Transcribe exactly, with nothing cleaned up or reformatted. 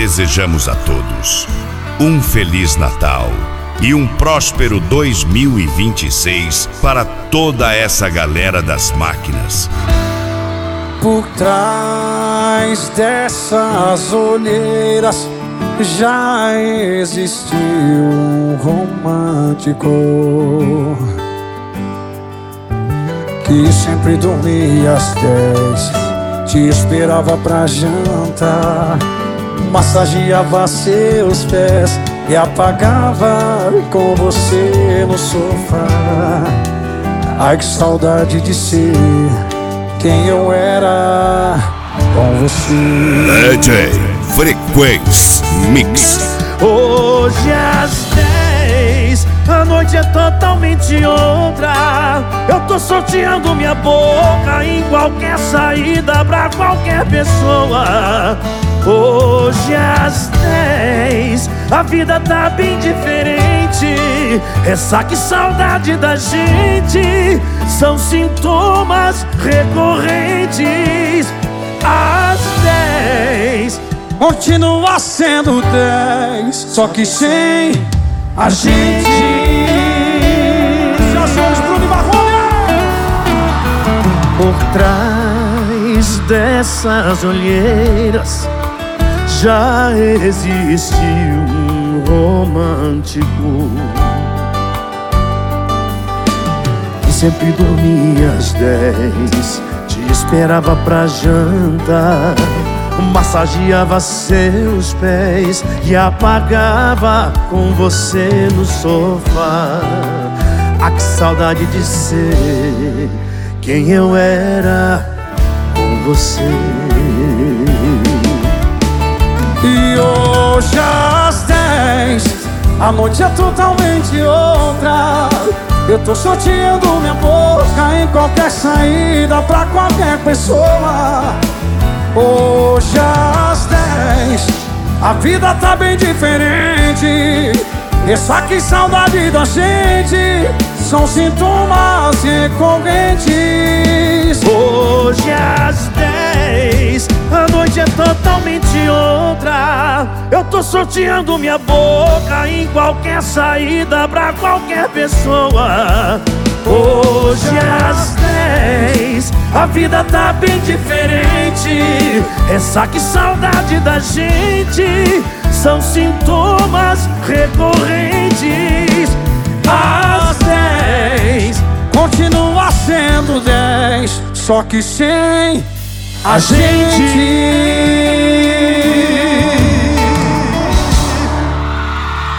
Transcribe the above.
desejamos a todos um Feliz Natal e um próspero dois mil e vinte e seis para toda essa galera das máquinas. Por trás dessas olheiras já existiu um romântico que sempre dormia às dez, te esperava pra jantar, massageava seus pés e apagava com você no sofá. Ai, que saudade de ser quem eu era com você. D J Frequência Mix. Hoje às dez, a noite é totalmente outra. Eu tô sorteando minha boca em qualquer saída pra qualquer pessoa. Hoje às dez, a vida tá bem diferente. Ressaca e saudade da gente são sintomas recorrentes. Às dez, continua sendo dez, só que sem a gente. Já somos Bruno e Marrone. Por trás dessas olheiras já existe um romântico que sempre dormia às dez, te esperava pra jantar, massageava seus pés e apagava com você no sofá. Ah, que saudade de ser quem eu era com você. E hoje às dez, a noite é totalmente outra. Eu tô sorteando minha boca em qualquer saída pra qualquer pessoa. Hoje às dez, a vida tá bem diferente. Ressaca e saudade da gente são sintomas recorrentes. Hoje às dez, a noite é totalmente outra. Eu tô sorteando minha boca em qualquer saída pra qualquer pessoa. Hoje às dez, a vida tá bem diferente. Ressaca e saudade da gente são sintomas recorrentes. Às dez, continua sendo dez, só que sem a gente.